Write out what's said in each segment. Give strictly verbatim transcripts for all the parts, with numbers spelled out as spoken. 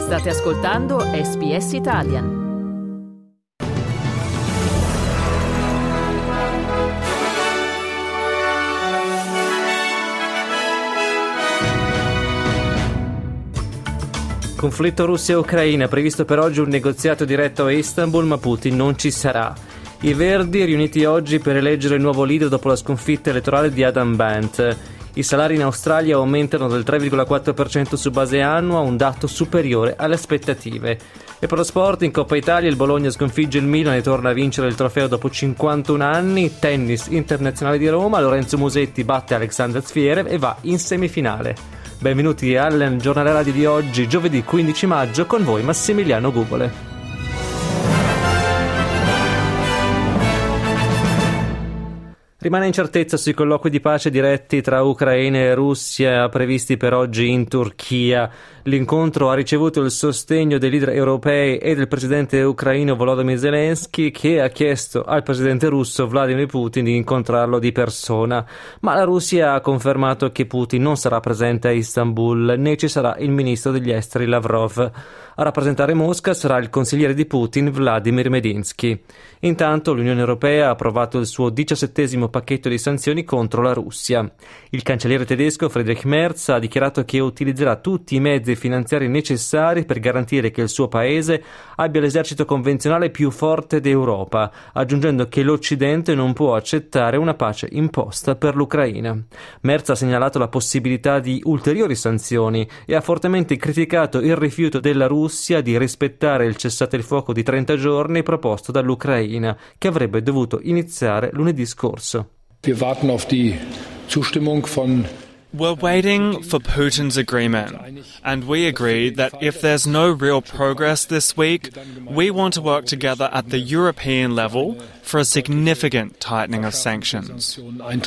State ascoltando S B S Italian. Conflitto Russia-Ucraina, previsto per oggi un negoziato diretto a Istanbul, ma Putin non ci sarà. I Verdi riuniti oggi per eleggere il nuovo leader dopo la sconfitta elettorale di Adam Bant. I salari in Australia aumentano del tre virgola quattro per cento su base annua, un dato superiore alle aspettative. E per lo sport, in Coppa Italia il Bologna sconfigge il Milan e torna a vincere il trofeo dopo cinquantuno anni. Tennis internazionale di Roma, Lorenzo Musetti batte Alexander Zverev e va in semifinale. Benvenuti al giornale radio di oggi, giovedì quindici maggio, con voi Massimiliano Gugole. Rimane incertezza sui colloqui di pace diretti tra Ucraina e Russia previsti per oggi in Turchia. L'incontro ha ricevuto il sostegno dei leader europei e del presidente ucraino Volodymyr Zelensky, che ha chiesto al presidente russo Vladimir Putin di incontrarlo di persona. Ma la Russia ha confermato che Putin non sarà presente a Istanbul, né ci sarà il ministro degli esteri Lavrov. A rappresentare Mosca sarà il consigliere di Putin Vladimir Medinsky. Intanto l'Unione Europea ha approvato il suo diciassettesimo pacchetto di sanzioni contro la Russia. Il cancelliere tedesco Friedrich Merz ha dichiarato che utilizzerà tutti i mezzi finanziari necessari per garantire che il suo paese abbia l'esercito convenzionale più forte d'Europa, aggiungendo che l'Occidente non può accettare una pace imposta per l'Ucraina. Merz ha segnalato la possibilità di ulteriori sanzioni e ha fortemente criticato il rifiuto della Russia di rispettare il cessate il fuoco di trenta giorni proposto dall'Ucraina, che avrebbe dovuto iniziare lunedì scorso. Wir warten auf die Zustimmung von We're waiting for Putin's agreement, and we agree that if there's no real progress this week, we want to work together at the European level for a significant tightening of sanctions.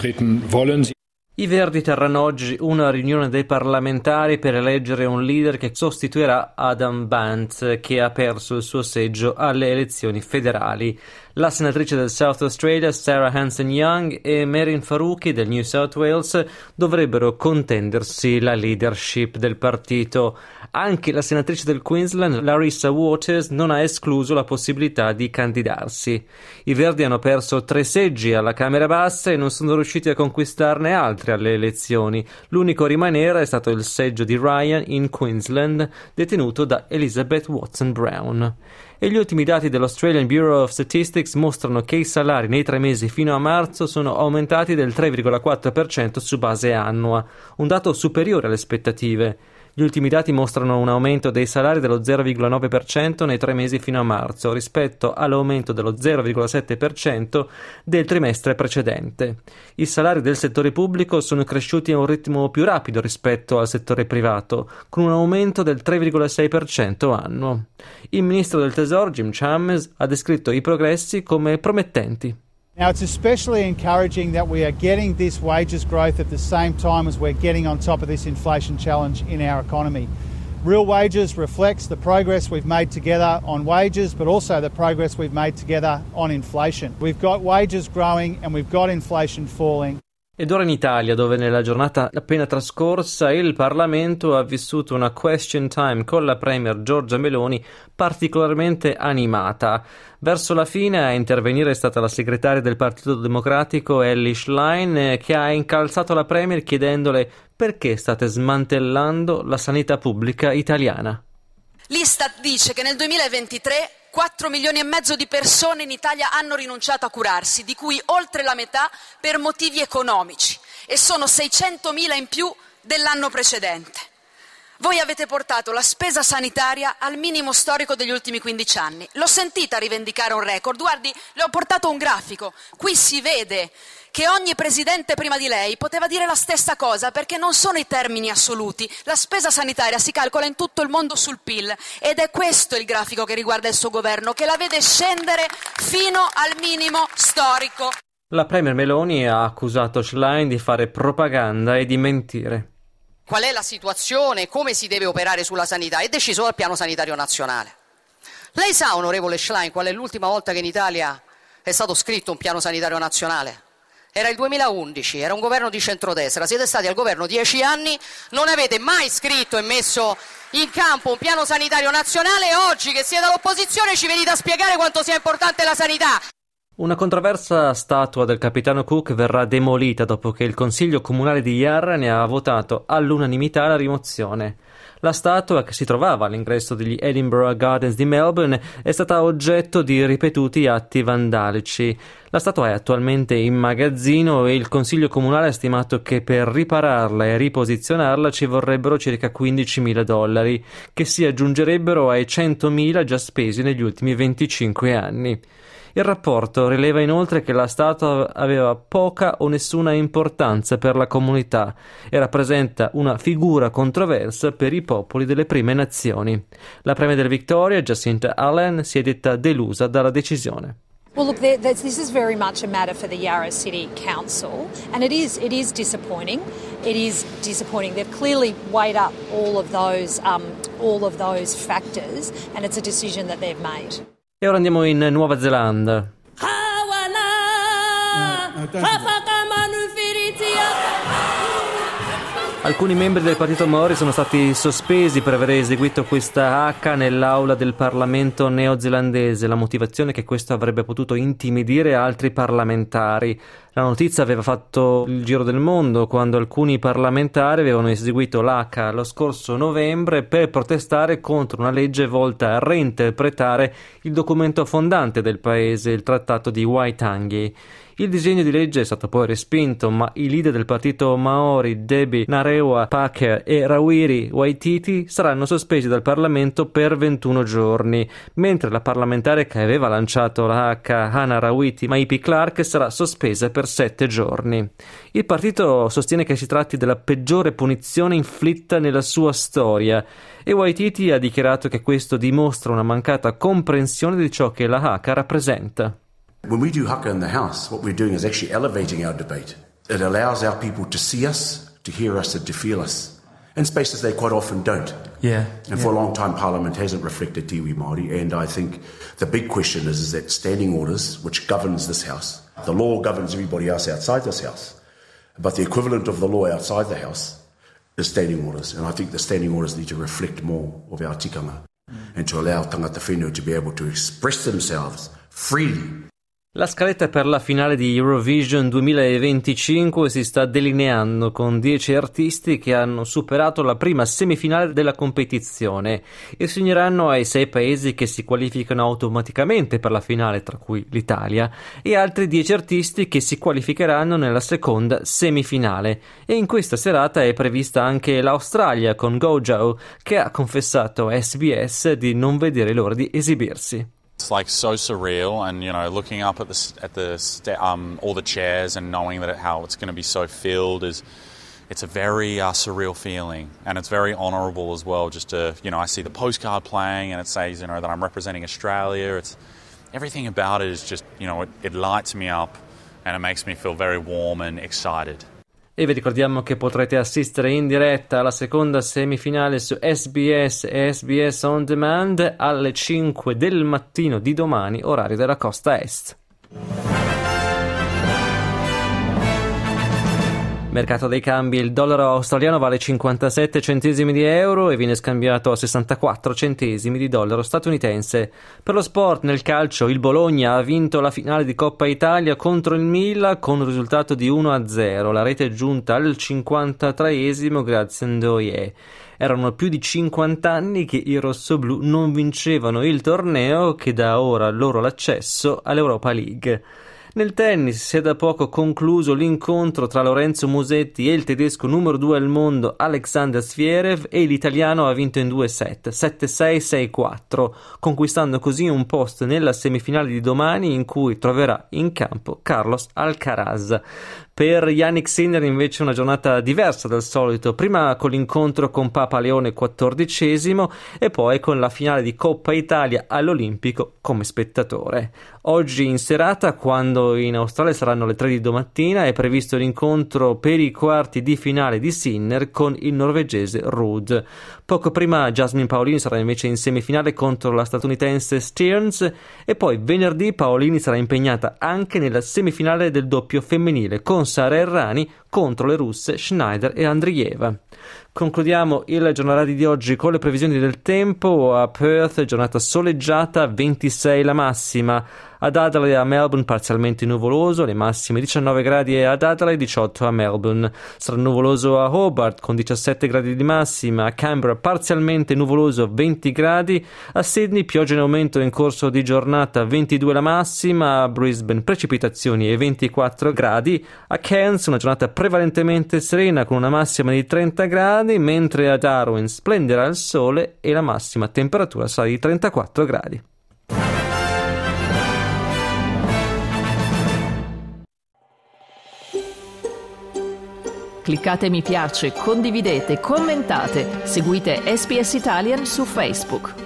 I Verdi terranno oggi una riunione dei parlamentari per eleggere un leader che sostituirà Adam Bant, che ha perso il suo seggio alle elezioni federali. La senatrice del South Australia Sarah Hanson-Young e Merin Faruqi del New South Wales dovrebbero contendersi la leadership del partito. Anche la senatrice del Queensland Larissa Waters non ha escluso la possibilità di candidarsi. I Verdi hanno perso tre seggi alla Camera Bassa e non sono riusciti a conquistarne altri alle elezioni. L'unico a rimanere è stato il seggio di Ryan in Queensland, detenuto da Elizabeth Watson-Brown. E gli ultimi dati dell'Australian Bureau of Statistics mostrano che i salari nei tre mesi fino a marzo sono aumentati del tre virgola quattro per cento su base annua, un dato superiore alle aspettative. Gli ultimi dati mostrano un aumento dei salari dello zero virgola nove per cento nei tre mesi fino a marzo, rispetto all'aumento dello zero virgola sette per cento del trimestre precedente. I salari del settore pubblico sono cresciuti a un ritmo più rapido rispetto al settore privato, con un aumento del tre virgola sei per cento annuo. Il ministro del Tesoro, Jim Chalmers, ha descritto i progressi come promettenti. Now, it's especially encouraging that we are getting this wages growth at the same time as we're getting on top of this inflation challenge in our economy. Real wages reflects the progress we've made together on wages, but also the progress we've made together on inflation. We've got wages growing and we've got inflation falling. Ed ora in Italia, dove nella giornata appena trascorsa il Parlamento ha vissuto una question time con la Premier Giorgia Meloni particolarmente animata. Verso la fine a intervenire è stata la segretaria del Partito Democratico Elly Schlein, che ha incalzato la Premier chiedendole perché state smantellando la sanità pubblica italiana. L'Istat dice che nel duemilaventitré quattro milioni e mezzo di persone in Italia hanno rinunciato a curarsi, di cui oltre la metà per motivi economici, e sono seicentomila in più dell'anno precedente. Voi avete portato la spesa sanitaria al minimo storico degli ultimi quindici anni. L'ho sentita rivendicare un record. Guardi, le ho portato un grafico. Qui si vede che ogni presidente prima di lei poteva dire la stessa cosa, perché non sono i termini assoluti. La spesa sanitaria si calcola in tutto il mondo sul P I L ed è questo il grafico che riguarda il suo governo, che la vede scendere fino al minimo storico. La Premier Meloni ha accusato Schlein di fare propaganda e di mentire. Qual è la situazione, come si deve operare sulla sanità, è deciso dal piano sanitario nazionale. Lei sa, onorevole Schlein, qual è l'ultima volta che in Italia è stato scritto un piano sanitario nazionale? Era il duemilaundici, era un governo di centrodestra, siete stati al governo dieci anni, non avete mai scritto e messo in campo un piano sanitario nazionale e oggi che siete all'opposizione ci venite a spiegare quanto sia importante la sanità. Una controversa statua del capitano Cook verrà demolita dopo che il Consiglio Comunale di Yarra ne ha votato all'unanimità la rimozione. La statua, che si trovava all'ingresso degli Edinburgh Gardens di Melbourne, è stata oggetto di ripetuti atti vandalici. La statua è attualmente in magazzino e il Consiglio Comunale ha stimato che per ripararla e riposizionarla ci vorrebbero circa quindicimila dollari, che si aggiungerebbero ai centomila già spesi negli ultimi venticinque anni. Il rapporto rileva inoltre che la statua aveva poca o nessuna importanza per la comunità e rappresenta una figura controversa per i popoli delle prime nazioni. La Premier del Victoria, Jacinta Allen, si è detta delusa dalla decisione. Well, look, this is very much a matter for the Yarra City Council, and it is it is disappointing. It is disappointing. They've clearly weighed up all of those um, all of those factors, and it's a decision that they've made. E ora andiamo in Nuova Zelanda. Alcuni membri del partito Maori sono stati sospesi per aver eseguito questa haka nell'aula del Parlamento neozelandese. La motivazione è che questo avrebbe potuto intimidire altri parlamentari. La notizia aveva fatto il giro del mondo quando alcuni parlamentari avevano eseguito l'haka lo scorso novembre per protestare contro una legge volta a reinterpretare il documento fondante del paese, il Trattato di Waitangi. Il disegno di legge è stato poi respinto, ma i leader del partito Maori, Debbie Narewa Packer e Rawiri Waititi, saranno sospesi dal Parlamento per ventuno giorni, mentre la parlamentare che aveva lanciato la haka, Hannah Rawiti Maipi Clark, sarà sospesa per sette giorni. Il partito sostiene che si tratti della peggiore punizione inflitta nella sua storia e Waititi ha dichiarato che questo dimostra una mancata comprensione di ciò che la haka rappresenta. When we do haka in the House, what we're doing is actually elevating our debate. It allows our people to see us, to hear us, and to feel us, in spaces they quite often don't. Yeah. And yeah. for a long time, Parliament hasn't reflected Te Iwi Māori, and I think the big question is, is that standing orders, which governs this House, the law governs everybody else outside this House, but the equivalent of the law outside the House is standing orders, and I think the standing orders need to reflect more of our tikanga, mm. and to allow tangata whenua to be able to express themselves freely. La scaletta per la finale di Eurovision duemilaventicinque si sta delineando con dieci artisti che hanno superato la prima semifinale della competizione e si uniranno ai sei paesi che si qualificano automaticamente per la finale, tra cui l'Italia, e altri dieci artisti che si qualificheranno nella seconda semifinale. E in questa serata è prevista anche l'Australia con Gojo, che ha confessato a S B S di non vedere l'ora di esibirsi. It's like so surreal, and you know, looking up at the at the um all the chairs and knowing that it, how it's going to be so filled is, it's a very uh, surreal feeling, and it's very honourable as well. Just to, you know, I see the postcard playing, and it says, you know, that I'm representing Australia. It's everything about it is just, you know, it, it lights me up, and it makes me feel very warm and excited. E vi ricordiamo che potrete assistere in diretta alla seconda semifinale su S B S e S B S On Demand alle cinque del mattino di domani, orario della costa est. Mercato dei cambi: il dollaro australiano vale cinquantasette centesimi di euro e viene scambiato a sessantaquattro centesimi di dollaro statunitense. Per lo sport, nel calcio, il Bologna ha vinto la finale di Coppa Italia contro il Milan con un risultato di uno a zero. La rete è giunta al cinquantatreesimo grazie a Ndoye. Erano più di cinquanta anni che i rossoblù non vincevano il torneo che dà ora loro l'accesso all'Europa League. Nel tennis si è da poco concluso l'incontro tra Lorenzo Musetti e il tedesco numero due al mondo Alexander Zverev, e l'italiano ha vinto in due set, sette sei sei quattro, conquistando così un posto nella semifinale di domani in cui troverà in campo Carlos Alcaraz. Per Jannik Sinner invece una giornata diversa dal solito, prima con l'incontro con Papa Leone quattordicesimo e poi con la finale di Coppa Italia all'Olimpico come spettatore. Oggi in serata, quando in Australia saranno le tre di domattina, è previsto l'incontro per i quarti di finale di Sinner con il norvegese Ruud. Poco prima Jasmine Paolini sarà invece in semifinale contro la statunitense Stearns e poi venerdì Paolini sarà impegnata anche nella semifinale del doppio femminile con Sara Errani contro le russe Schneider e Andrieva. Concludiamo il giornale di oggi con le previsioni del tempo. A Perth giornata soleggiata, ventisei la massima. Ad Adelaide e a Melbourne parzialmente nuvoloso, le massime diciannove gradi ad Adelaide, diciotto a Melbourne. Sarà nuvoloso a Hobart con diciassette gradi di massima, a Canberra parzialmente nuvoloso venti gradi, a Sydney pioggia in aumento in corso di giornata ventidue la massima, a Brisbane precipitazioni e ventiquattro gradi, a Cairns una giornata prevalentemente serena con una massima di trenta gradi, mentre a Darwin splenderà il sole e la massima temperatura sarà di trentaquattro gradi. Cliccate mi piace, condividete, commentate, seguite S B S Italian su Facebook.